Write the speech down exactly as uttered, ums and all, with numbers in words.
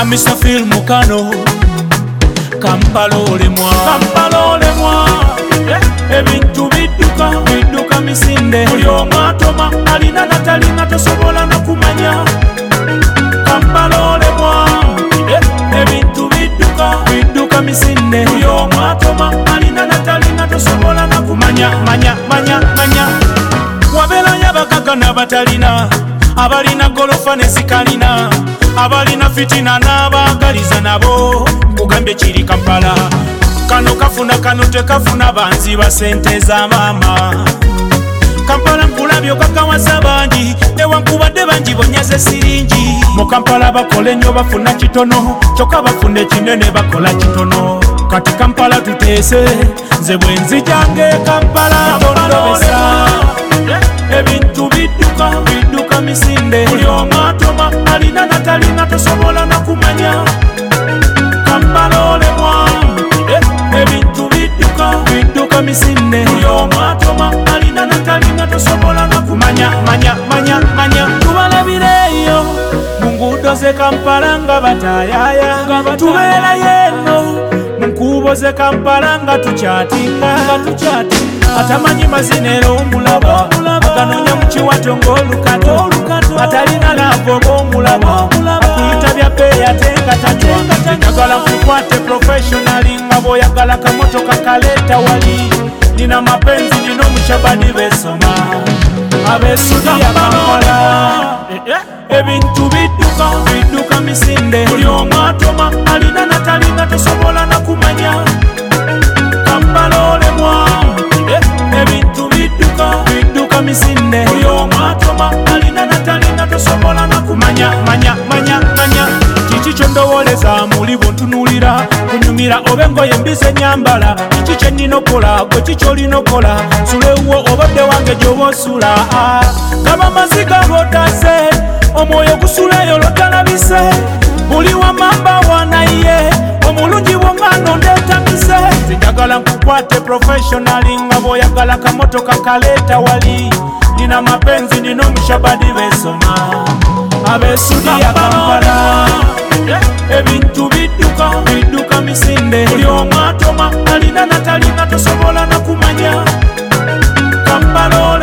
mister Phil Mukano Kampala olemwa Kampala olemwa ebintu bidduka bidduka misinde buli omu atoma alina natalina tosobola nakumanya Kampala olemwa ebintu bidduka bidduka misinde buli omu atoma alina natalina tosobola nakumanya manya manya manya wabeerayo abagaga n'abatalina abalina golofa ne zikalina abalina fitina n'abaagaliza nabo kugambye kiri Kampala kano kafuna kano tekafuna banzi ba sente za mama Kampala nkulabyo kakawasa bangi newankubadde bangi bonyaze siringi mu Kampala bakola ennyo bafuna kitono kyokka bafunde kinene bakola kitono kati Kampala tuteese nze bwe nzijange Kampala bondobesa ebintu bidduka bidduka misinde buli omu atoma alina natalina tosobola nakumanya Kampala olemwa ebintu bidduka bidduka misinde buli omu atoma alina natalina tosobola nakumanya manya manya manya tubalabireeyo mu nguudo ze Kampala nga batayaya tubeerayo eno mu nkuubo ze Kampala nga tukyatinga atamanyi mazinero omulaba aganoonya mu kiwato ng'olukato atalina laavu omulaba akuyita bya bbeeyi ate nga tatwa njagala nkukwate professionali nga bw'oyagala kamotoka kaleeta wali nina mapenzi nina omushabani besoma ab'essudi ya Kampala ebintu bidduka bidduka misinde buli omu atoma alina natalina tosobola nakumanya Kampala olemwa ebintu bidduka bidduka misinde buli omu atoma alina natalina tosobola nakumanya manya manya manya kiki kyondowoleza muli buntunulira kunyumira oba engoye mbize nyambala kiki kyenina okola gwe kiki olina okola sulewuwo obadde wange gyoba osula gaba maziga lwotase omwoyo gusulayo lotalabise buli wamamba wanaye omulungi bwongano ndetamise njagala nkukwate professionali nga bw'oyagala kamotoka kaleeta wali nina mapenzi nina omushabadi besoma ab'essudi ya Kampala ebintu bidduka bidduka misinde buli omu atoma alina natalina tosobola nakumanya Kampala